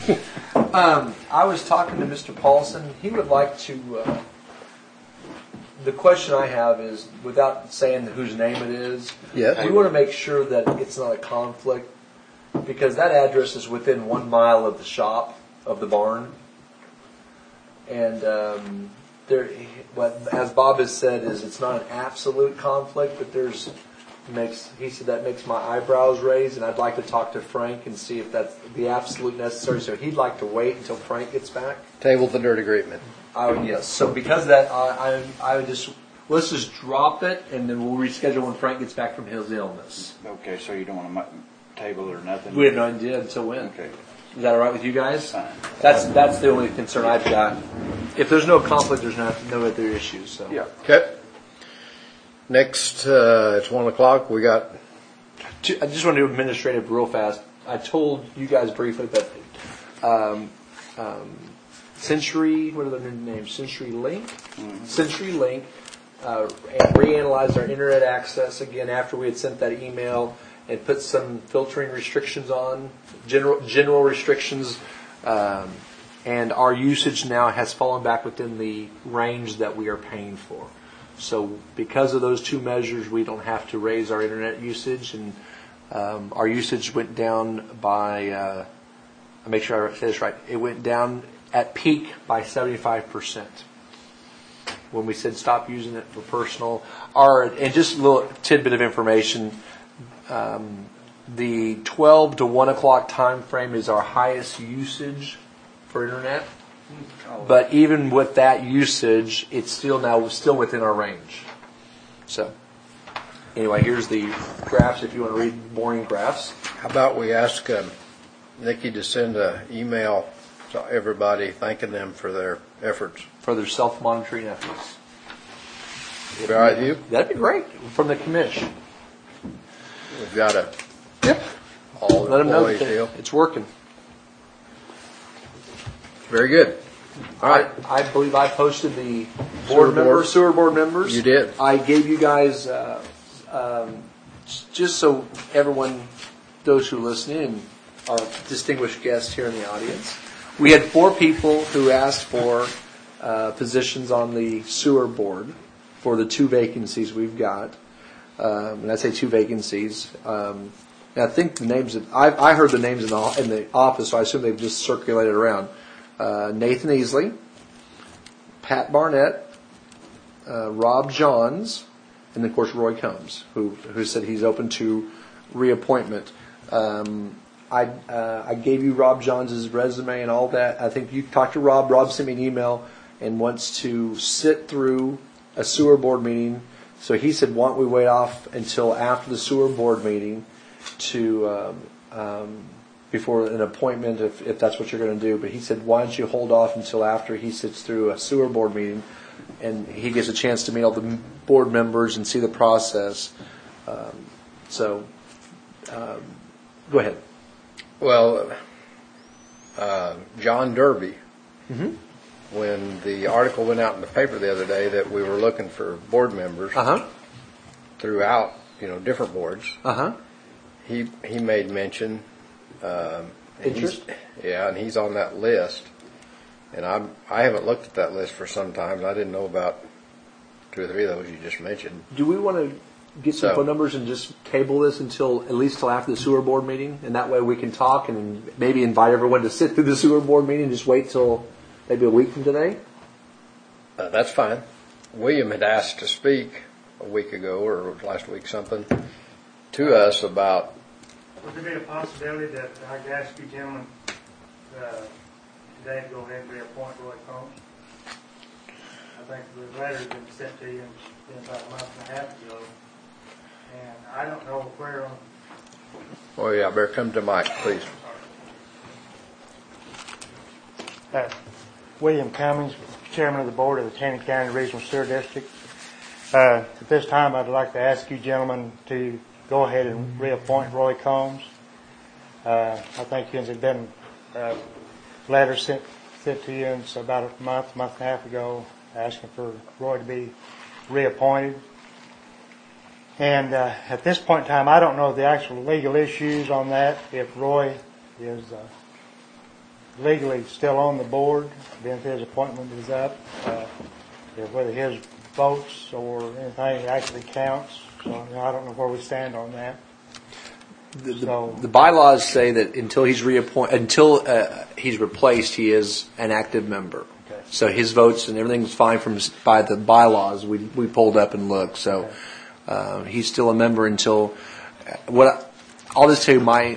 I was talking to Mr. Paulson. He would like to. The question I have is, without saying whose name it is, yes, we want to make sure that it's not a conflict, because that address is within 1 mile of the shop of the barn, and there, as Bob has said, is it's not an absolute conflict, but he said that makes my eyebrows raise, and I'd like to talk to Frank and see if that's the absolute necessary. So he'd like to wait until Frank gets back. Table the dirt agreement. Yes. So because of that, I would let's just drop it, and then we'll reschedule when Frank gets back from his illness. Okay, so you don't want to table or nothing? We have no idea until when. Okay. Is that all right with you guys? Fine. That's the only concern I've got. If there's no conflict, there's no other issues. So. Yeah. Okay. Next, it's 1 o'clock. We got. I just want to do administrative real fast. I told you guys briefly that Century, what are their new names? CenturyLink? Mm-hmm. CenturyLink reanalyzed our internet access again after we had sent that email and put some filtering restrictions on, general restrictions, and our usage now has fallen back within the range that we are paying for. So because of those two measures, we don't have to raise our internet usage, and our usage went down by, I'll make sure I say this right, it went down at peak by 75%. When we said stop using it for personal, and just a little tidbit of information, the 12 to 1 o'clock time frame is our highest usage for internet. But even with that usage, it's still within our range. So, anyway, here's the graphs if you want to read boring graphs. How about we ask Nikki to send an email to everybody thanking them for their efforts. For their self-monitoring efforts. Be all right with you? That'd be great. From the commission. We've got a all let them know that it's working. Very good. All right. I believe I posted the sewer board members. You did. I gave you guys, just so everyone, those who listen in, are distinguished guests here in the audience. We had 4 people who asked for positions on the sewer board for the 2 vacancies we've got. And I say 2 vacancies. And I think the names I heard the names in the office, so I assume they've just circulated around. Nathan Easley, Pat Barnett, Rob Johns, and then of course Roy Combs, who said he's open to reappointment. I gave you Rob Johns' resume and all that. I think you talked to Rob. Rob sent me an email and wants to sit through a sewer board meeting. So he said, why don't we wait off until after the sewer board meeting to before an appointment if that's what you're going to do. But he said, why don't you hold off until after he sits through a sewer board meeting and he gets a chance to meet all the board members and see the process. Go ahead. Well, John Derby, when the article went out in the paper the other day that we were looking for board members throughout, different boards, he made mention. Interest? And he's on that list. And I haven't looked at that list for some time. And I didn't know about 2 or 3 of those you just mentioned. Do we want to get some phone numbers and just table this at least till after the sewer board meeting? And that way we can talk and maybe invite everyone to sit through the sewer board meeting and just wait till maybe a week from today? That's fine. William had asked to speak a week ago or last week something to us about. Would there be a possibility that I could ask you gentlemen today to go ahead and reappoint Roy Combs? I think the letter has been sent to you about a month and a half ago, and I don't know where on. Oh yeah, better come to Mike, please. William Cummings, Chairman of the Board of the Taney County Regional Sewer District. At this time, I'd like to ask you gentlemen to go ahead and reappoint Roy Combs. I think there's been a letter sent to you it's about a month and a half ago asking for Roy to be reappointed. And at this point in time, I don't know the actual legal issues on that, if Roy is legally still on the board, being his appointment is up. Whether his votes or anything actually counts. So I don't know where we stand on that. The bylaws say that until he's he's replaced, he is an active member. Okay. So his votes and everything's fine by the bylaws. We pulled up and looked. So he's still a member until I'll just tell you I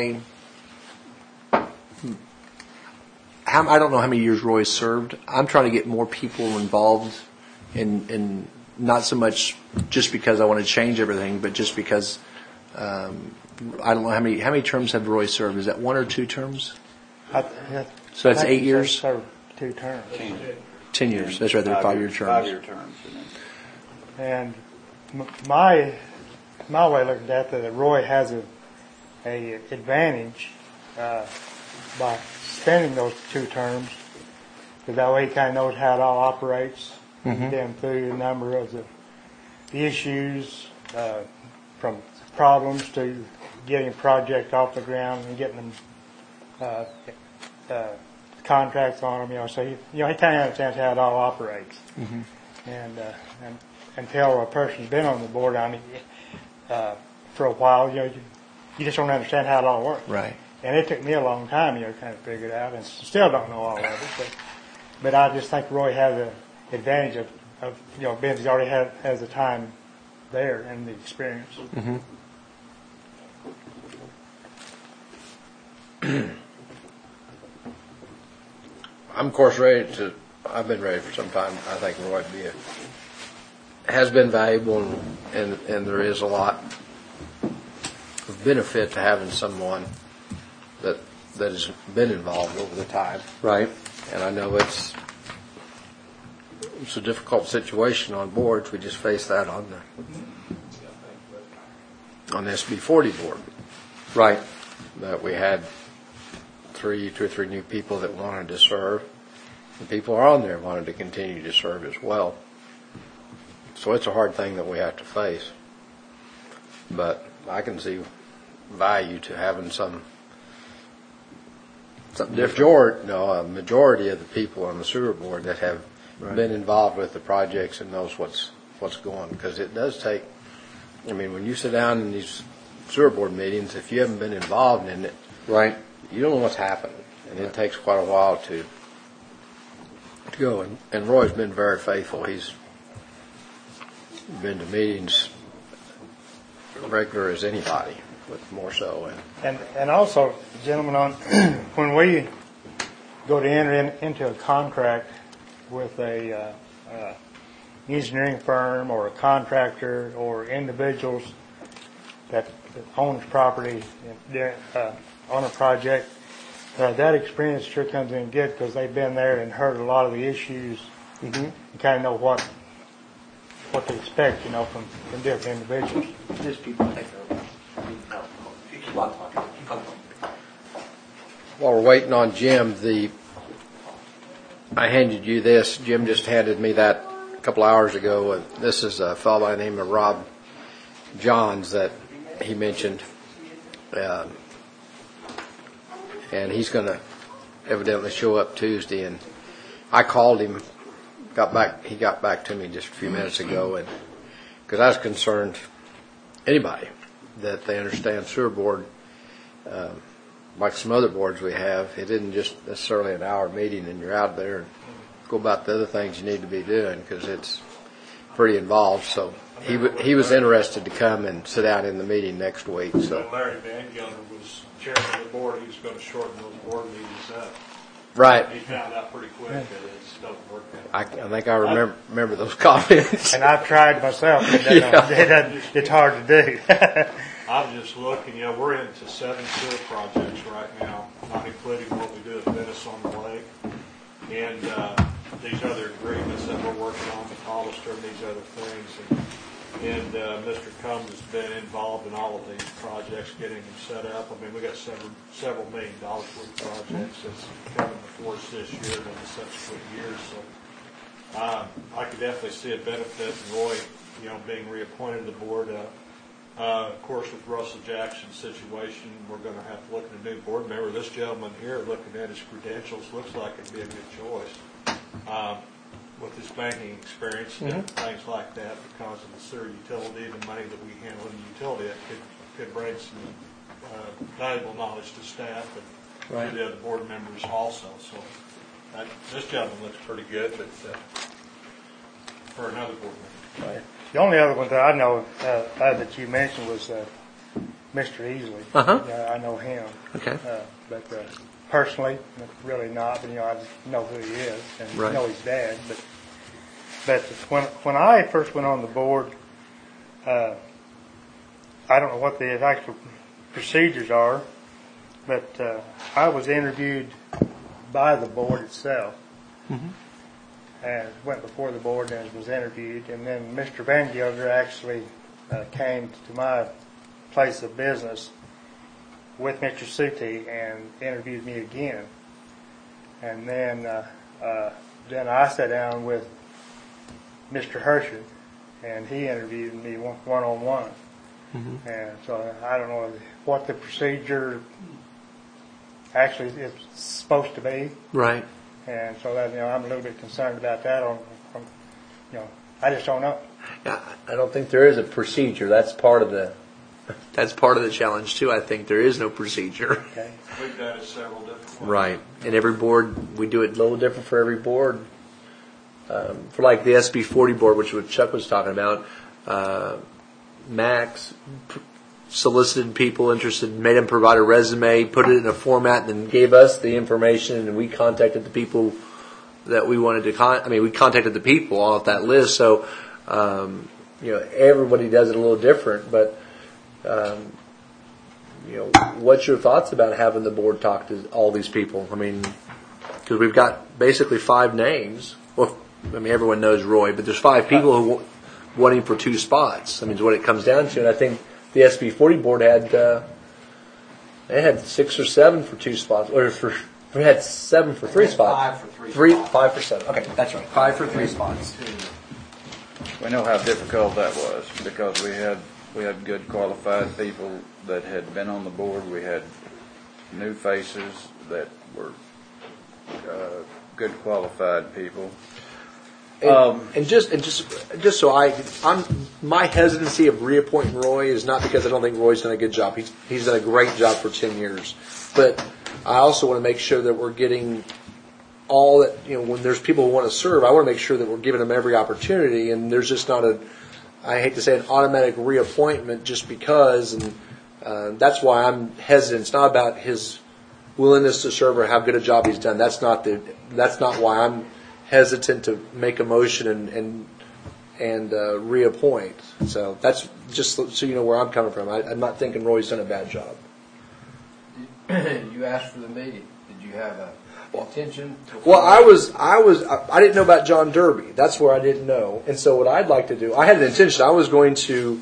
don't know how many years Roy served. I'm trying to get more people involved in not so much just because I want to change everything, but just because I don't know how many terms have Roy served. Is that 1 or 2 terms? So that's 8 years? Served 2 terms. 10 years. That's right, they're 5-year terms. 5-year terms. And my way of looking at that Roy has a advantage by spending those 2 terms, because that way he kind of knows how it all operates. Mm-hmm. Been through a number of the issues, from problems to getting a project off the ground and getting them contracts on them. So he kind of understands how it all operates. Mm-hmm. And until a person's been on the board, for a while, you just don't understand how it all works. Right. And it took me a long time, to kind of figure it out, and still don't know all of it. But I just think Roy has an advantage of being he's already has the time there and the experience. Mm-hmm. I'm of course I've been ready for some time. I think Roy has been valuable, and there is a lot of benefit to having someone that has been involved over the time. Right. And I know it's a difficult situation on boards. We just faced that on the SB 40 board. Right. That we had 2 or 3 new people that wanted to serve. The people are on there wanted to continue to serve as well. So it's a hard thing that we have to face. But I can see value to having something different. A majority of the people on the sewer board that have been involved with the projects and knows what's going. Because it does take, when you sit down in these sewer board meetings, if you haven't been involved in it, right, you don't know what's happening. And it takes quite a while to go. And Roy's been very faithful. He's been to meetings regular as anybody, but more so. And also, gentlemen, when we go to enter into a contract with a engineering firm or a contractor or individuals that owns property on a project, that experience sure comes in good, because they've been there and heard a lot of the issues. Mm-hmm. You kind of know what to expect, from different individuals. Just people take over. Keep on talking. While we're waiting on Jim, I handed you this. Jim just handed me that a couple hours ago. This is a fellow by the name of Rob Johns that he mentioned. And he's going to evidently show up Tuesday. And I called him, he got back to me just a few minutes ago, and because I was concerned, anybody, that they understand sewer board, like some other boards we have, it isn't just necessarily an hour meeting and you're out there and go about the other things you need to be doing, because it's pretty involved. So he was interested to come and sit out in the meeting next week. So Larry Van Gunner was chairman of the board. He was going to shorten those board meetings up. right, He found out pretty quick that it just doesn't work that way. I think I remember those comments. And I've tried myself. It's hard to do. I'm just looking, we're into 7 sewer projects right now, not including what we do at Venice on the Lake. And these other agreements that we're working on with Hollister and these other things. And Mr. Combs has been involved in all of these projects, getting them set up. We got several $1 million worth of projects that's coming before us this year and in the subsequent years. So I could definitely see a benefit in Roy, being reappointed to the board. Of course, with Russell Jackson's situation, we're going to have to look at a new board member. This gentleman here, looking at his credentials, looks like it'd be a good choice. With his banking experience and things like that, because of the sewer utility, the money that we handle in the utility, it could bring some valuable knowledge to staff and to the other board members also. So this gentleman looks pretty good, but for another board member. Right. The only other one that I know that you mentioned was Mr. Easley. I know him. Okay. But personally, really not. But I know who he is and know his dad. But when I first went on the board, I don't know what the actual procedures are, but I was interviewed by the board itself. And went before the board and was interviewed, and then Mr. Van Gilder actually came to my place of business with Mr. Suti and interviewed me again. And then I sat down with Mr. Hersher, and he interviewed me one-on-one. And so I don't know what the procedure actually is supposed to be. Right. And so that, I'm a little bit concerned about that. I just don't know. Yeah, I don't think there is a procedure. That's part of the challenge too. I think there is no procedure. Okay. We've done it several different ways. Right. And every board, we do it a little different for every board. For like the SB 40 board, which what Chuck was talking about, Max solicited people interested, made them provide a resume, put it in a format, and then gave us the information, and we contacted the people that we wanted to we contacted the people off that list. So, everybody does it a little different, but, what's your thoughts about having the board talk to all these people? I mean, because we've got basically 5 names. Well, everyone knows Roy, but there's 5 people who want him for 2 spots. Is what it comes down to. And I think the SB 40 board had 6 or 7 for 2 spots, or we had 7 for 3 spots. 5 for 3 spots. 5 for 7. Okay, that's right. 5 for 3 spots. We know how difficult that was because we had good qualified people that had been on the board. We had new faces that were good qualified people. And just so my hesitancy of reappointing Roy is not because I don't think Roy's done a good job. He's done a great job for 10 years. But I also want to make sure that we're getting all that, when there's people who want to serve, I want to make sure that we're giving them every opportunity, and there's just not I hate to say an automatic reappointment just because, and that's why I'm hesitant. It's not about his willingness to serve or how good a job he's done. That's not why I'm hesitant to make a motion and reappoint. So that's just so you know where I'm coming from. I'm not thinking Roy's done a bad job. You asked for the meeting. Did you have a intention? Well, I didn't know about John Derby. That's where I didn't know. And so what I'd like to do, I had an intention. I was going to,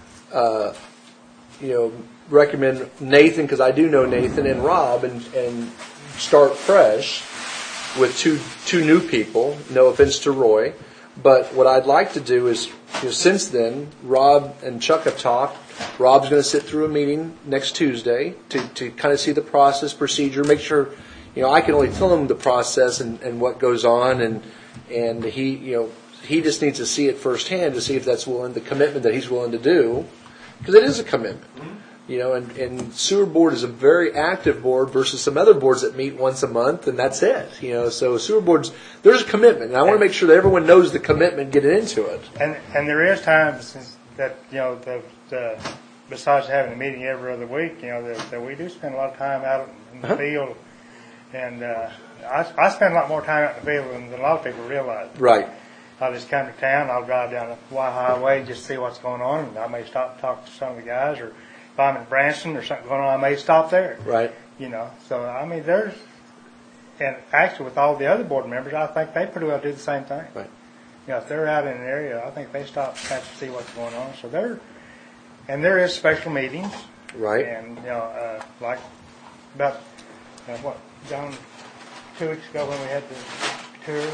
recommend Nathan, because I do know Nathan and Rob, and start fresh with two new people. No offense to Roy, but what I'd like to do is, since then, Rob and Chuck have talked. Rob's going to sit through a meeting next Tuesday to kind of see the process, procedure, make sure. I can only tell him the process and what goes on, and he just needs to see it firsthand to see if that's the commitment that he's willing to do, because it is a commitment. And sewer board is a very active board versus some other boards that meet once a month and that's it. So sewer boards, there's a commitment, and I want to make sure that everyone knows the commitment getting into it. And there is times that besides having a meeting every other week, that we do spend a lot of time out in the field, and I spend a lot more time out in the field than a lot of people realize. Right. I'll just come to town. I'll drive down the Y Highway just to see what's going on, and I may stop and talk to some of the guys, or if I'm in Branson or something going on, I may stop there. Right. So there's, and actually with all the other board members, I think they pretty well do the same thing. Right. If they're out in an area, I think they stop and to see what's going on. So there is special meetings. Right. And like about John, 2 weeks ago when we had the tour,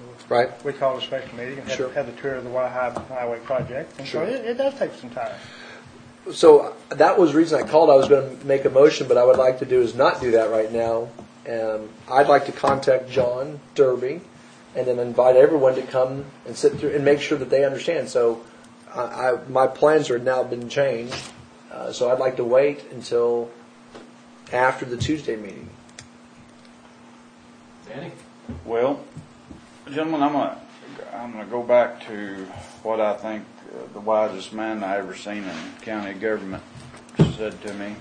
Right. we called a special meeting and Sure. had the tour of the Y Highway project. And so it does take some time. So that was the reason I called. I was going to make a motion, but I would like to do is not do that right now. I'd like to contact John Derby and then invite everyone to come and sit through and make sure that they understand. So my plans are now been changed. So I'd like to wait until after the Tuesday meeting. Danny? Well, gentlemen, I'm gonna go back to what I think the wisest man I ever seen in county government said to me,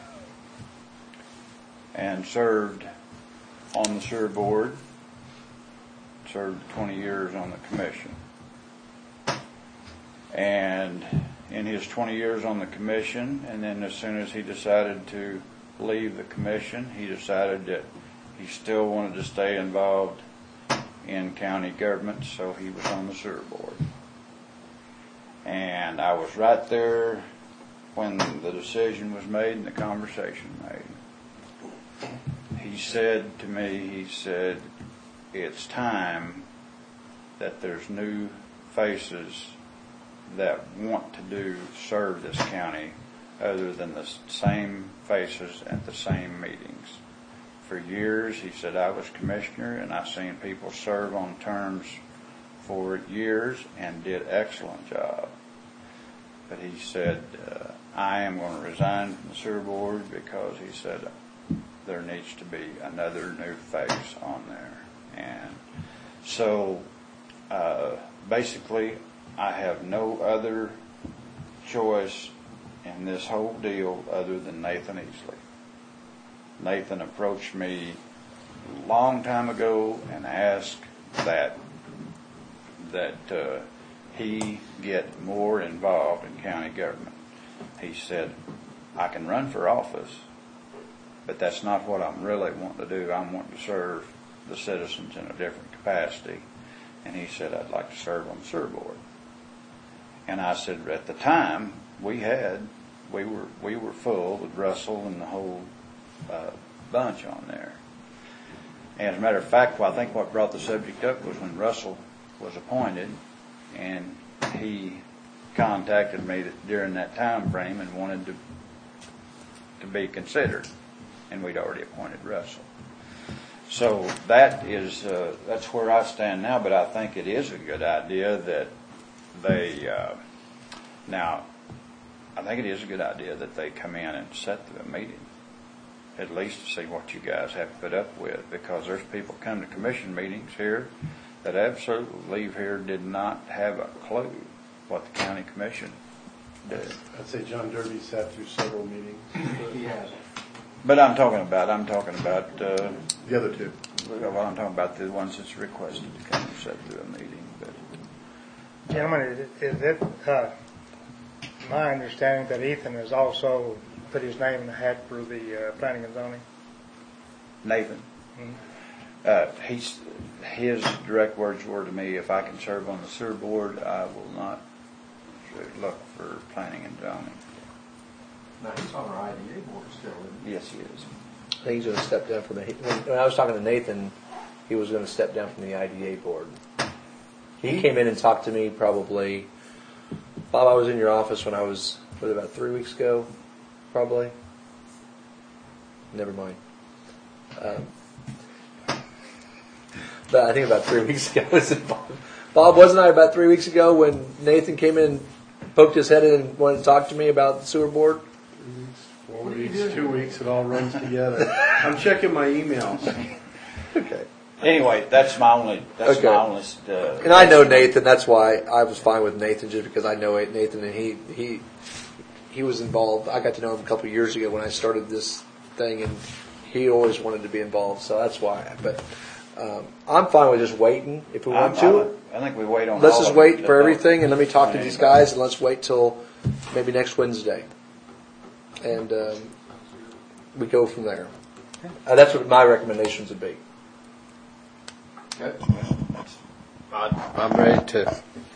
and served on the sewer board, served 20 years on the commission. And in his 20 years on the commission, and then as soon as he decided to leave the commission, he decided that he still wanted to stay involved in county government, so he was on the sewer board. And I was right there when the decision was made and the conversation made. He said to me, it's time that there's new faces that want to serve this county other than the same faces at the same meetings. For years, he said, I was commissioner and I seen people serve on terms for years and did excellent job. But he said, I am going to resign from the sewer board because he said there needs to be another new face on there. And so basically I have no other choice in this whole deal other than Nathan Easley. Nathan approached me a long time ago and asked that he get more involved in county government. He said, I can run for office, but that's not what I'm really wanting to do. I'm wanting to serve the citizens in a different capacity. And he said, I'd like to serve on the sewer board. And I said, at the time, we were full with Russell and the whole bunch on there. And as a matter of fact, I think what brought the subject up was when Russell was appointed, and he contacted me during that time frame and wanted to be considered, and we'd already appointed Russell. So that's where I stand now. But I think it is a good idea that they come in and sit through a meeting, at least to see what you guys have to put up with, because there's people come to commission meetings here that absolutely leave here did not have a clue what the county commission did. I'd say John Derby sat through several meetings. He has. But I'm talking about the other two. Well, I'm talking about the ones that's requested to come and sit through a meeting. But Gentlemen, is it my understanding that Ethan has also put his name in the hat for the planning and zoning? Nathan, his direct words were to me, if I can serve on the sewer board, I will not look for planning and zoning. Now, he's on our IDA board still, isn't he? Yes, he is. I think he's going to step down from when I was talking to Nathan, he was going to step down from the IDA board. He came in and talked to me probably, Bob, I was in your office when I was, about 3 weeks ago, probably. Never mind. But I think about 3 weeks ago. Bob, wasn't I about 3 weeks ago when Nathan came in and poked his head in and wanted to talk to me about the sewer board? 4 weeks, 2 weeks, it all runs together. I'm checking my emails. Okay. Anyway, that's my only. And I know Nathan. That's why I was fine with Nathan, just because I know Nathan, and he was involved. I got to know him a couple of years ago when I started this thing, and he always wanted to be involved. So that's why. But I'm fine with just waiting if we want to. I think we wait on. Let's just wait for everything, and let me talk to these guys, and let's wait till maybe next Wednesday, and we go from there. That's what my recommendations would be. I'm ready to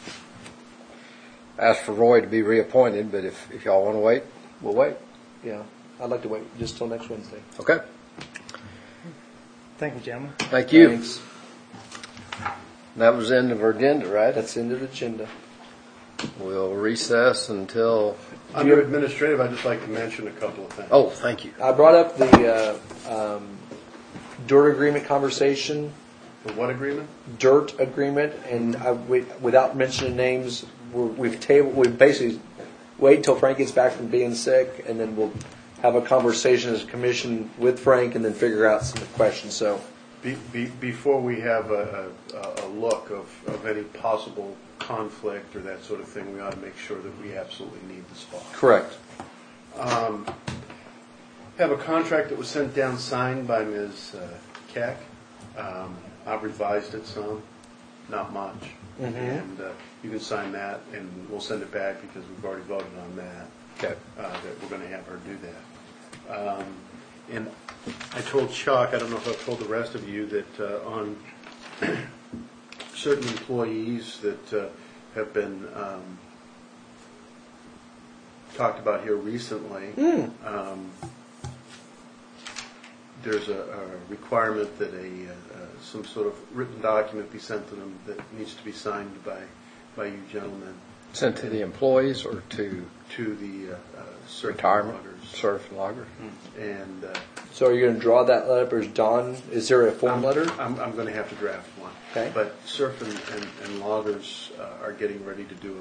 ask for Roy to be reappointed, but if y'all want to wait, We'll wait. Yeah, I'd like to wait just till next Wednesday. okay. Thank you, gentlemen. Thank you. Thanks. That was the end of our agenda, right? That's the end of the agenda. We'll recess until. Under administrative, I'd just like to mention a couple of things. Oh, thank you. I brought up the dirt agreement conversation. The what agreement? Dirt agreement, and without mentioning names, we've basically wait until Frank gets back from being sick, and then we'll have a conversation as a commission with Frank, and then figure out some questions. So, before we have a look of any possible conflict or that sort of thing, we ought to make sure that we absolutely need the spot. correct. Have a contract that was sent down signed by Ms. Keck. I've revised it some, not much. And you can sign that, and we'll send it back because we've already voted on that. Okay. That we're going to have her do that. And I told Chuck, I don't know if I've told the rest of you, that on certain employees that have been talked about here recently, there's a requirement that some sort of written document be sent to them that needs to be signed by you gentlemen. Sent to the employees or to the retirement loggers. certified logger? And So, are you going to draw that letter up, or is there a form letter? I'm going to have to draft one. Okay. But surf and loggers are getting ready to do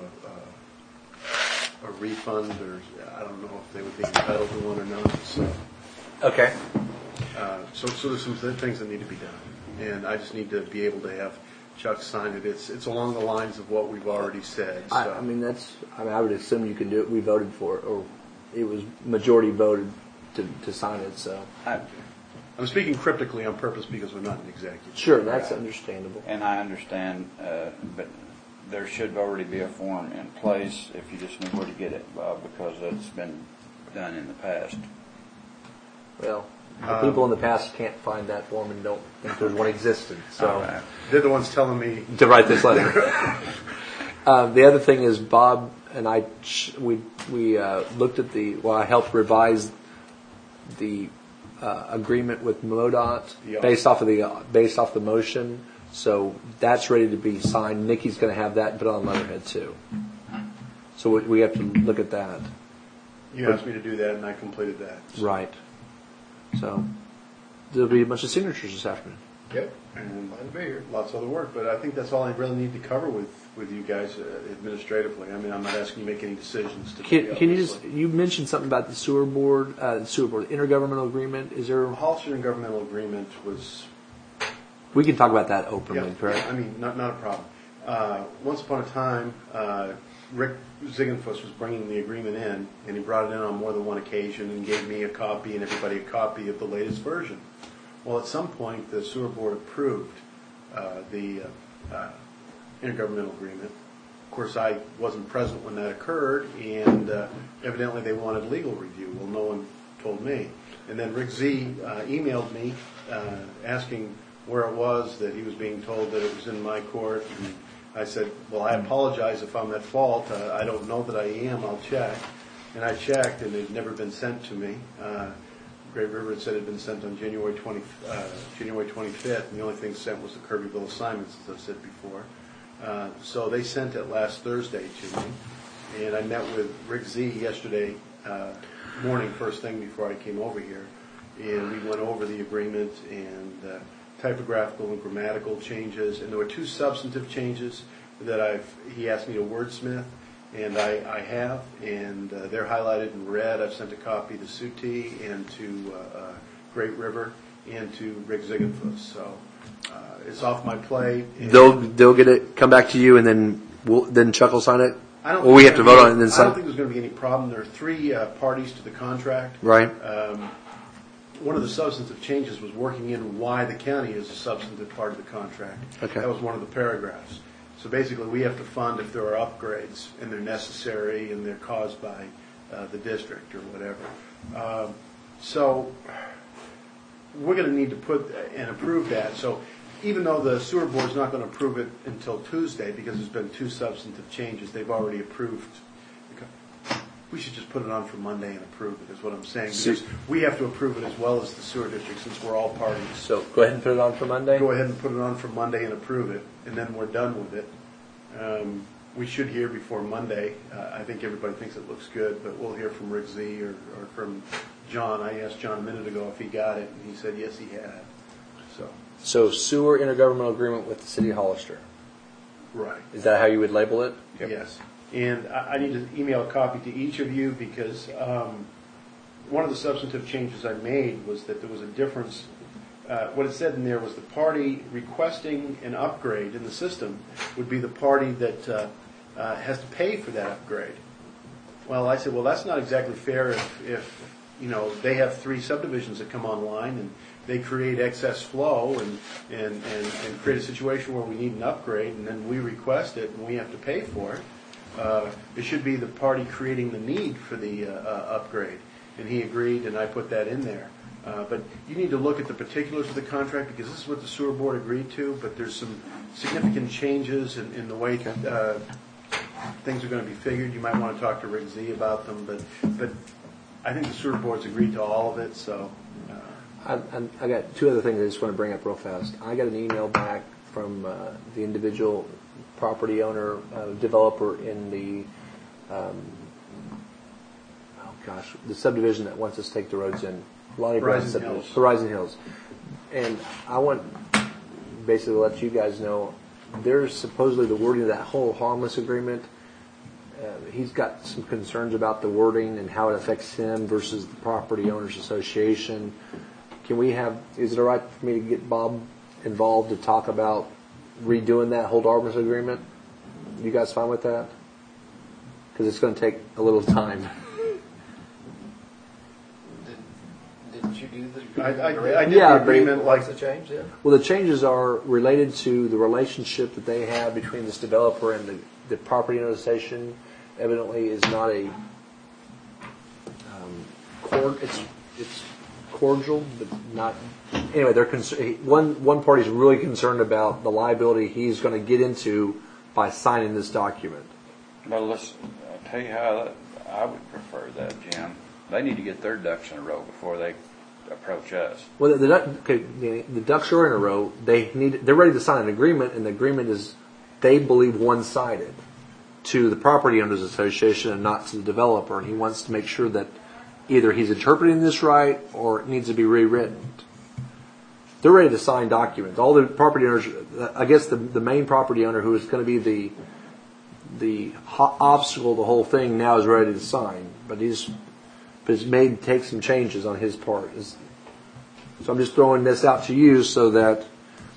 a refund, or I don't know if they would be entitled to one or not. So, Okay. so there's some things that need to be done, and I just need to be able to have Chuck sign it. It's along the lines of what we've already said. So. I would assume you can do it. We voted for it, or it was majority voted to sign it. So, I'm speaking cryptically on purpose because we're not an executive. sure, that's understandable. And I understand, but there should already be a form in place if you just know where to get it, Bob, because it's been done in the past. Well, the people in the past can't find that form and don't think there's one existed. So, They're the ones telling me to write this letter. The other thing is Bob and I we looked at I helped revise the agreement with MoDOT based off the motion. So that's ready to be signed. Nikki's going to have that and put it on letterhead too. So we have to look at that. you asked me to do that, and I completed that. Right. So there'll be a bunch of signatures this afternoon. Yep. And glad to be here. Lots of other work, but I think that's all I really need to cover with you guys administratively. I mean, I'm not asking you to make any decisions today. Can you mentioned something about the sewer board, intergovernmental agreement? Is there? The Hollister intergovernmental agreement was. We can talk about that openly, correct? Yeah, I mean, not a problem. Once upon a time, Rick Ziegenfuss was bringing the agreement in, and he brought it in on more than one occasion and gave me a copy and everybody a copy of the latest version. Well, at some point, the sewer board approved the intergovernmental agreement. Of course, I wasn't present when that occurred, and evidently they wanted legal review. Well, no one told me. And then Rick Z emailed me asking where it was, that he was being told that it was in my court. And I said, well, I apologize if I'm at fault. I don't know that I am. I'll check. And I checked, and it had never been sent to me. Great River had said it had been sent on January 25th, and the only thing sent was the Kirbyville assignments, as I've said before. So they sent it last Thursday to me, and I met with Rick Z yesterday morning, first thing before I came over here, and we went over the agreement and typographical and grammatical changes, and there were two substantive changes that he asked me to wordsmith, and I have, and they're highlighted in red. I've sent a copy to Suti and to Great River and to Rick Ziegenfuss. So it's off my plate. They'll get it, come back to you, and then Chuck will sign it. Or we have to vote on it and then I sign. don't think there's going to be any problem. There are three parties to the contract. Right. One of the substantive changes was working in why the county is a substantive part of the contract. Okay. That was one of the paragraphs. So basically, we have to fund if there are upgrades and they're necessary and they're caused by the district or whatever. So we're going to need to put and approve that. So even though the sewer board is not going to approve it until Tuesday because there's been two substantive changes, they've already approved. We should just put it on for Monday and approve it, is what I'm saying. Because we have to approve it as well as the sewer district since we're all parties. So go ahead and put it on for Monday. Go ahead and put it on for Monday and approve it, and then we're done with it. we should hear before Monday. I think everybody thinks it looks good, but we'll hear from Rick Z or from John. I asked John a minute ago if he got it, and he said yes, he had. So sewer intergovernmental agreement with the city of Hollister. Right. Is that how you would label it? Yes. And I need to email a copy to each of you because one of the substantive changes I made was that there was a difference. What it said in there was the party requesting an upgrade in the system would be the party that has to pay for that upgrade. Well, I said, well, that's not exactly fair if they have 3 subdivisions that come online and they create excess flow and create a situation where we need an upgrade, and then we request it and we have to pay for it. It should be the party creating the need for the upgrade. And he agreed, and I put that in there. But you need to look at the particulars of the contract because this is what the sewer board agreed to, but there's some significant changes in the way things are going to be figured. You might want to talk to Rick Z about them, but I think the sewer board's agreed to all of it, so... I got 2 other things I just want to bring up real fast. I got an email back from the individual property owner, developer in the, the subdivision that wants us to take the roads in. Lonnie Brown subdivision. Horizon Hills. And I want basically to let you guys know, there's supposedly the wording of that whole harmless agreement. He's got some concerns about the wording and how it affects him versus the property owners association. Is it all right for me to get Bob involved to talk about redoing that hold harmless agreement? You guys fine with that? Because it's going to take a little time. Didn't you do the I did the agreement. What's the change then? Well, the changes are related to the relationship that they have between this developer and the property owner association. Evidently, is not a it's cordial, but not. Anyway, they're one party's really concerned about the liability he's going to get into by signing this document. Well, listen, I'll tell you how I would prefer that, Jim. They need to get their ducks in a row before they approach us. Well, the ducks are in a row. They're ready to sign an agreement, and the agreement is, they believe, one-sided to the property owners association and not to the developer. And he wants to make sure that either he's interpreting this right or it needs to be rewritten. They're ready to sign documents. All the property owners, I guess the main property owner who is going to be the obstacle to the whole thing now is ready to sign, but he's made take some changes on his part. So I'm just throwing this out to you so that,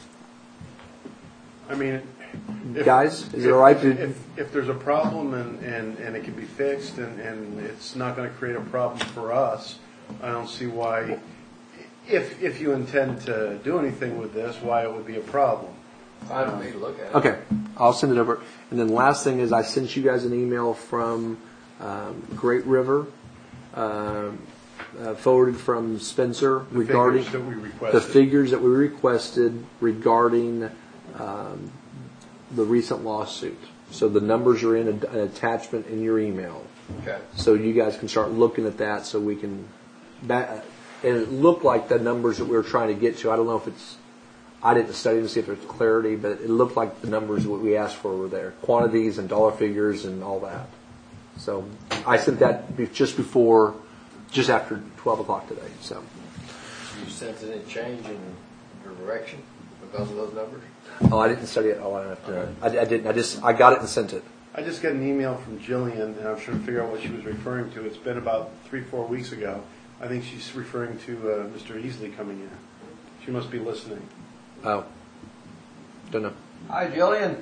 I mean, guys, is it all right if there's a problem and it can be fixed and it's not going to create a problem for us, I don't see why, if you intend to do anything with this, why it would be a problem. Fine with me to look at it. Okay, I'll send it over. And then the last thing is I sent you guys an email from Great River, forwarded from Spencer regarding the figures that we requested regarding the recent lawsuit. So the numbers are in an attachment in your email. Okay. So you guys can start looking at that so we can... and it looked like the numbers that we were trying to get to, I don't know if it's... I didn't study to see if there's clarity, but it looked like the numbers what we asked for were there. Quantities and dollar figures and all that. So I sent that just after 12 o'clock today. So You sense any change in your direction because of those numbers? Oh, I didn't study it. I didn't. I got it and sent it. I just got an email from Jillian, and I'm trying to figure out what she was referring to. It's been about 3-4 weeks ago. I think she's referring to Mr. Easley coming in. She must be listening. Oh, don't know. Hi, Jillian.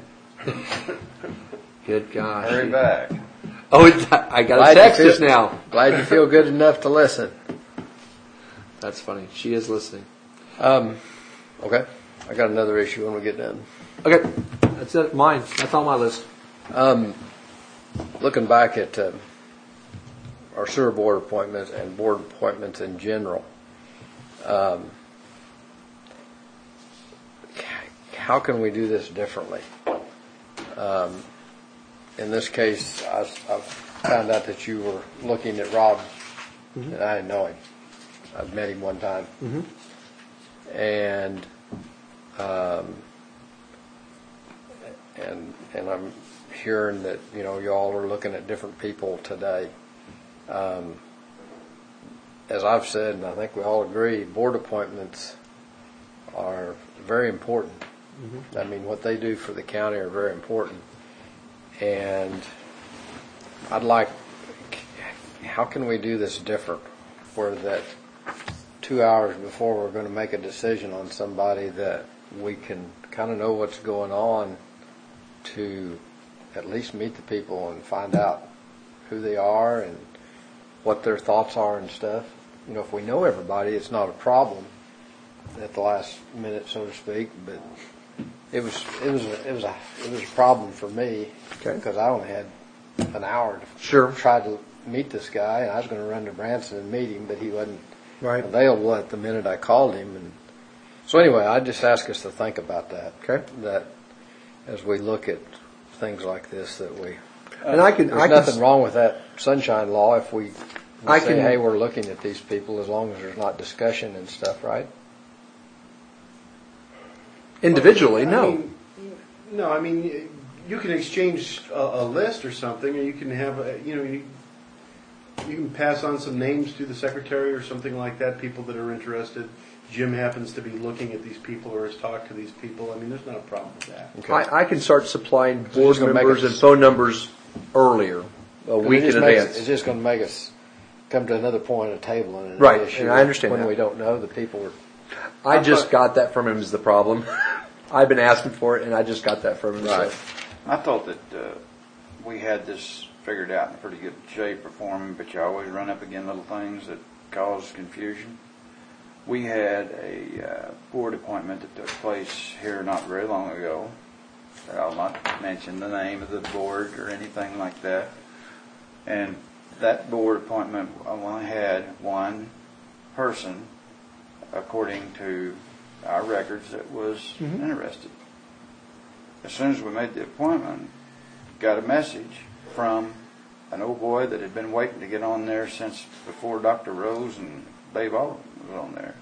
Good gosh. Hurry back. Oh, I got a text just now. Glad you feel good enough to listen. That's funny. She is listening. Okay. I got another issue when we get done. Okay, that's it. Mine. That's on my list. Looking back at our sewer board appointments and board appointments in general, how can we do this differently? In this case, I found out that you were looking at Rob, and I didn't know him. I've met him one time. And I'm hearing that, y'all are looking at different people today. As I've said, and I think we all agree, board appointments are very important. I mean, what they do for the county are very important. And how can we do this different? Where that 2 hours before we're going to make a decision on somebody, that we can kind of know what's going on, to at least meet the people and find out who they are and what their thoughts are and stuff. If we know everybody, it's not a problem at the last minute, so to speak. But it was a problem for me, because I only had an hour to try to meet this guy, and I was going to run to Branson and meet him, but he wasn't available at the minute I called him. And so anyway, I just ask us to think about that. That as we look at things like this, that we there's nothing wrong with that sunshine law if we say, hey, we're looking at these people, as long as there's not discussion and stuff, right? Individually, no. I mean, you can exchange a list or something, or you can have, you can pass on some names to the secretary or something like that, people that are interested. Jim happens to be looking at these people or has talked to these people. I mean, there's not a problem with that. Okay. I can start supplying board members and phone numbers earlier, a week in advance. It's just going to make us come to another point at a table and an issue. And I understand when that. we don't know the people. I just got that from him is the problem. I've been asking for it, and I just got that from him. Right. So. I thought that we had this figured out in pretty good shape for him, but you always run up against little things that cause confusion. We had a board appointment that took place here not very long ago. I'll not mention the name of the board or anything like that. And that board appointment only had one person, according to our records, that was interested. As soon as we made the appointment, got a message from an old boy that had been waiting to get on there since before Dr. Rose and Dave Alden was on there.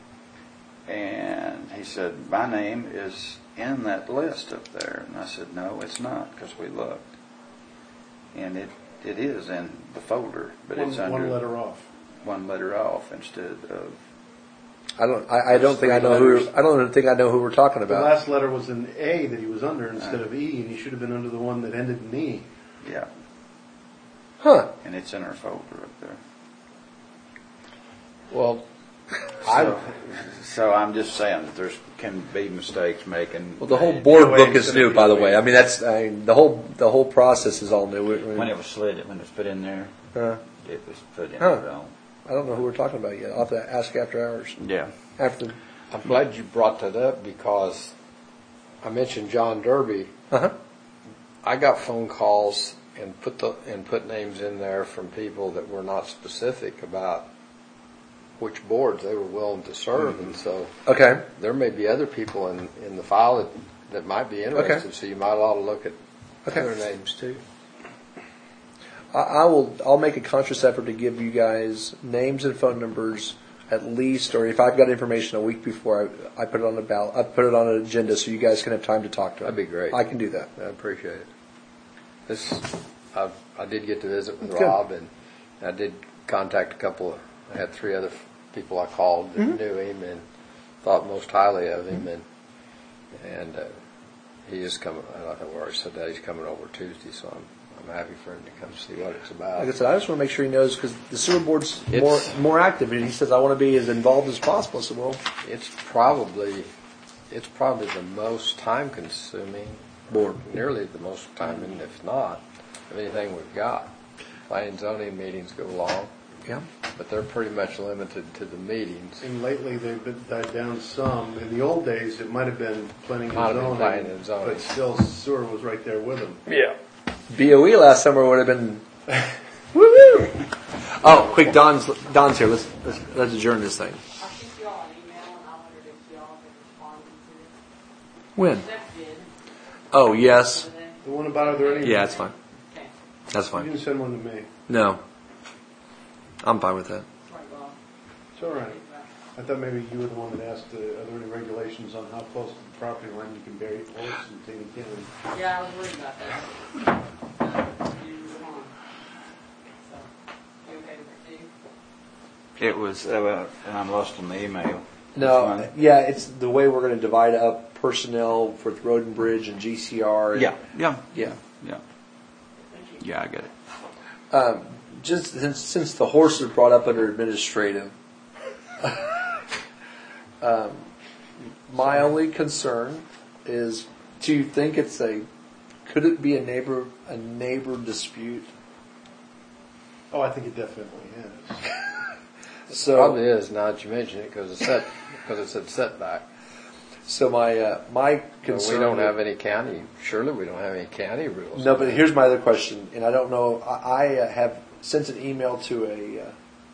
And he said, my name is in that list up there. And I said, no, it's not, because we looked. And it is in the folder, but it's under one letter off. One letter off instead of. I don't think I know who we're talking about. The last letter was an A that he was under instead of E, and he should have been under the one that ended in E. Yeah. Huh. And it's in our folder up there. Well, so I'm just saying that there can be mistakes making. Well, the whole board book is new, by the way. I mean, the whole process is all new. When it was slid, when it was put in there, it was put in there. I don't know who we're talking about yet. I'll have to ask after hours. Yeah. I'm glad you brought that up, because I mentioned John Derby. I got phone calls and put names in there from people that were not specific about which boards they were willing to serve, and so there may be other people in the file that might be interested. So you might ought to look at other names too. I'll make a conscious effort to give you guys names and phone numbers at least, or if I've got information a week before, I put it on the ballot. I put it on an agenda so you guys can have time to talk to them. That'd be great. I can do that. I appreciate it. I did get to visit with Rob, and I did contact a couple. I had 3 other people I called that knew him and thought most highly of him, and he is coming. I think we already said that he's coming over Tuesday, so I'm happy for him to come see what it's about. Like I said, I just want to make sure he knows, because the sewer board's more active, and he says I want to be as involved as possible. So well, it's probably the most time consuming board, nearly the most time, and if not, of anything we've got. Planning and zoning meetings go long. Yeah. But they're pretty much limited to the meetings. And lately they've died down some. In the old days, it might have been planning and zoning, but still sewer was right there with them. Yeah. BOE last summer would have been. Woo-hoo! Oh, quick! Don's here. Let's adjourn this thing. I sent you all an email, and I wondered if y'all had responded to it. When? Steph did. Oh, yes. The one about are there any? Yeah, that's fine. Okay. That's You fine. didn't send one to me. No. I'm fine with that. Sorry, Bob. It's all right. I thought maybe you were the one that asked, are there any regulations on how close to the property line you can bury a horse in Taney County? Yeah, I was worried about that. You were on. So, you okay with it too? It was, and I'm lost in the email. No, yeah, it's the way we're going to divide up personnel for Road and Bridge and GCR. And, Yeah. yeah. Thank you. Yeah, I get it. Just since the horse is brought up under administrative, my only concern is, do you think could it be a neighbor dispute? Oh, I think it definitely is. So Probably is, now that you mention it, because it's a setback. So my So concern. we don't have any county, surely we don't have any county rules. No, but here's my other question, and I don't know. I have sent an email to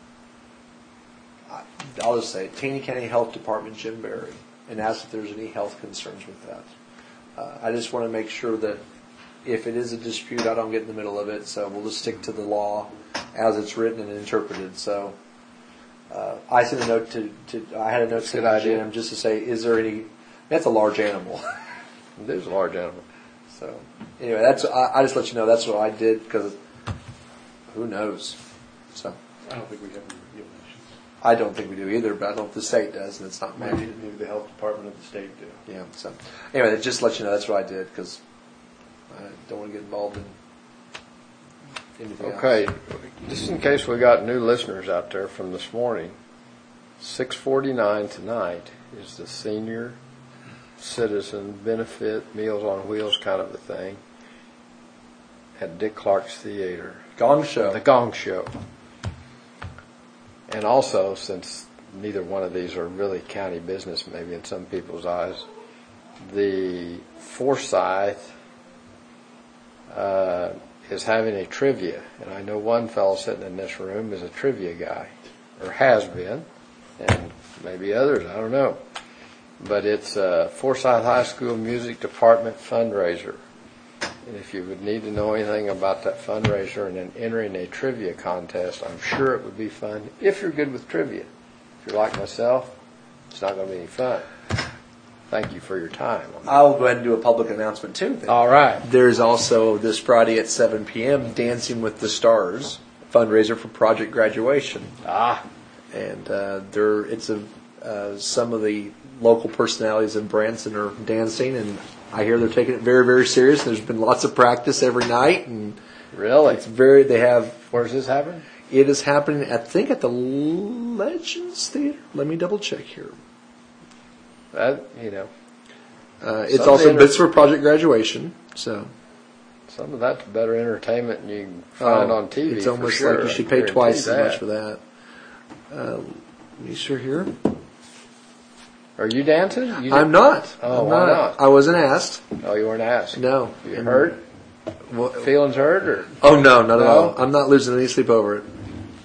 I'll just say it, Taney County Health Department, Jim Berry, and asked if there's any health concerns with that. I just want to make sure that if it is a dispute, I don't get in the middle of it. So we'll just stick to the law as it's written and interpreted. So I sent a note I had a note to Jim just to say, is there any? That's a large animal. It is a large animal. So anyway, I just let you know that's what I did because who knows. So I don't think we have any regulations. I don't think we do either, but I don't know if the state does, and it's not Maybe mandated. the health department of the state do. Yeah. So anyway, just to let you know that's what I did because I don't want to get involved in anything else. Okay, just in case we got new listeners out there from this morning, 6:49 tonight is the senior citizen benefit Meals on Wheels kind of a thing at Dick Clark's Theater. Gong Show. The Gong Show. And also, since neither one of these are really county business, maybe in some people's eyes, the Forsyth is having a trivia. And I know one fellow sitting in this room is a trivia guy, or has been, and maybe others, I don't know. But it's a Forsyth High School Music Department fundraiser. And if you would need to know anything about that fundraiser and then entering a trivia contest, I'm sure it would be fun if you're good with trivia. If you're like myself, it's not going to be any fun. Thank you for your time. I'll go ahead and do a public announcement too. Then. All right. There's also this Friday at 7 p.m. Dancing with the Stars fundraiser for Project Graduation. And some of the local personalities in Branson are dancing, and I hear they're taking it very, very serious. There's been lots of practice every night, and Really? they have. Where's this happen? It is happening, I think, at the Legends Theater. Let me double check here. It's Some also of the bits for Project Graduation, so. Some of that's better entertainment than you can find on TV. It's for almost sure. like you should I pay guarantee twice that. as much for that. Let me see here. Are you dancing? You didn't- I'm not. Oh, I'm why not? I wasn't asked. Oh, you weren't asked. No. You hurt? Feelings hurt, or Oh, no, not at No? all. I'm not losing any sleep over it.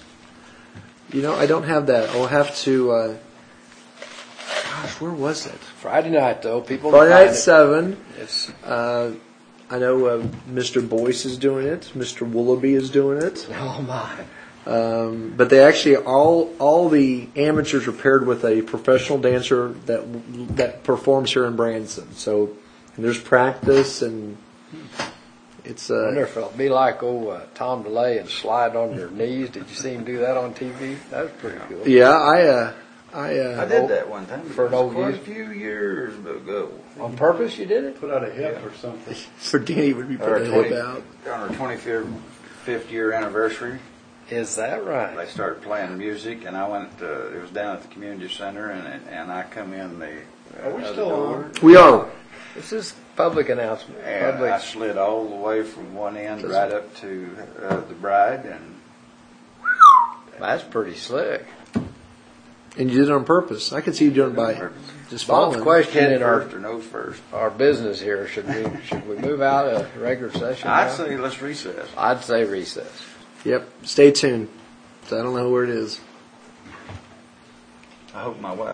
I don't have that. I'll have to, gosh, where was it? Friday night though? People Friday find night it. 7. It's I know Mr. Boyce is doing it. Mr. Willoughby is doing it. oh my. But they actually all the amateurs are paired with a professional dancer that performs here in Branson. So and there's practice and it's I wonder if it'll be like Tom DeLay and slide on your knees. Did you see him do that on TV? That was pretty cool. yeah I did that one time. For an old quite a youth. few years ago. On purpose, you did it? Put out a hip or something. for Danny would be Or putting a hip out. on our 25th year anniversary, Is that right? they started playing music, and I went. It was down at the community center, and I come in the. Are we other still door, on? We are. This is public announcement. And Public. I slid all the way from one end right up to the bride, and That's pretty slick. And you did it on purpose. I could see you doing it by just Bob's falling. question head in first or nose first. our business here: should we move out of regular session? I'd now? say let's recess. I'd say recess. Yep. Stay tuned. I don't know where it is. I hope my wife.